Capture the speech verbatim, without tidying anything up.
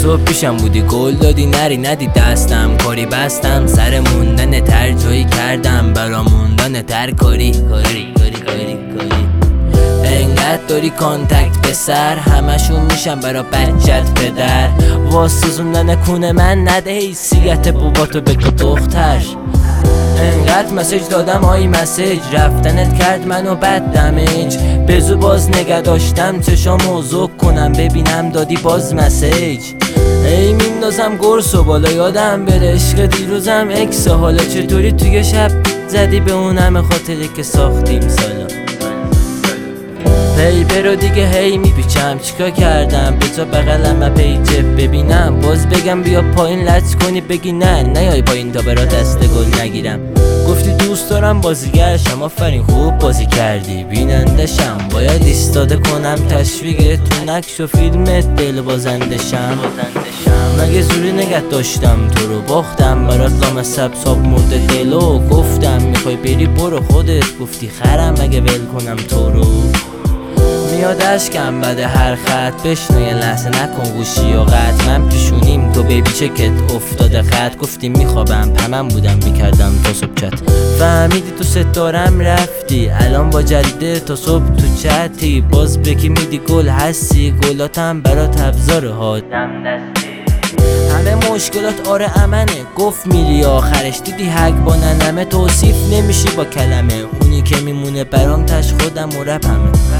صبح پیشم بودی گل دادی نری ندی دستم کاری بستم سر موندن تر جایی کردم برا موندن تر کاری کاری کاری کاری کاری انقدر داری کانتکت به سر همشون میشم برا بچت پدر واسزوندن کونه من نده حیثیت باباتو بگو دختر انقدر مسیج دادم آی مسیج رفتنت کرد منو بد دمیج بزو باز نگه داشتم چشا موضوع کنم ببینم دادی باز مسیج ای میندازم گرس و بالا یادم بره عشق دیروزم اکس حالا چطوری توی شب زدی به اون همه خاطری که ساختیم سالا پی برو دیگه هی میپیچم چیکار کردم به تو بغلم پیجه ببینم باز بگم بیا پایین لچ کنی بگی نه نیای پایین تا برا دست گل نگیرم گفتی دوست دارم بازیگرشم آفرین خوب بازی کردی بینندشم باید ایستاده کنم تشویق تو نقش و فیلمت دل بازندشم مگه زوری نگه داشتم تو رو باختم برات لام سبساب مرده دلو گفتم میخوای بری برو خودت گفتی خرم مگه ول کنم تو رو میاد اشکم بده هر خط بشنو یه لحظه نکن گوشی و قطع من پیشونیم تو بیبی چکت افتاده خط گفتی میخوابم پمن بودم میکردم تا صبح چت فهمیدی تو ستارم رفتی الان با جریده تا صبح تو چتی باز بکی میدی گل هستی گلاتم برات ابزار ها دم دستی همه مشکلات آره امنه گفت میری آخرش دیدی حق با ننمه توصیف نمیشی با کلمه اونی که میمونه برام تش خودم و رپمه